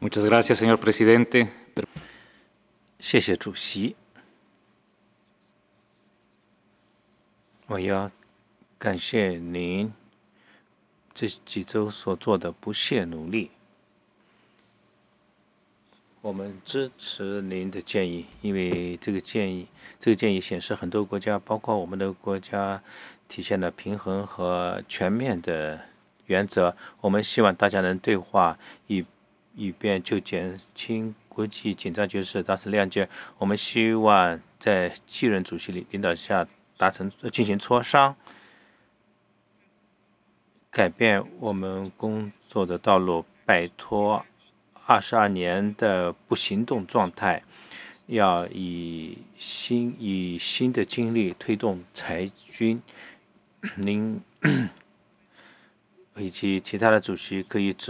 Muchas gracias, señor presidente. 谢谢主席。我要感谢您这几周所做的不懈努力。我们支持您的建议，因为这个建议显示很多国家，包括我们的国家，体现了平衡和全面的原则。我们希望大家能对话，以便就减轻国际紧张局势达成谅解。我们希望在继任主席领导下进行磋商，改变我们工作的道路，摆脱22年的不行动状态，要以新的精力推动裁军。您以及其他的主席可以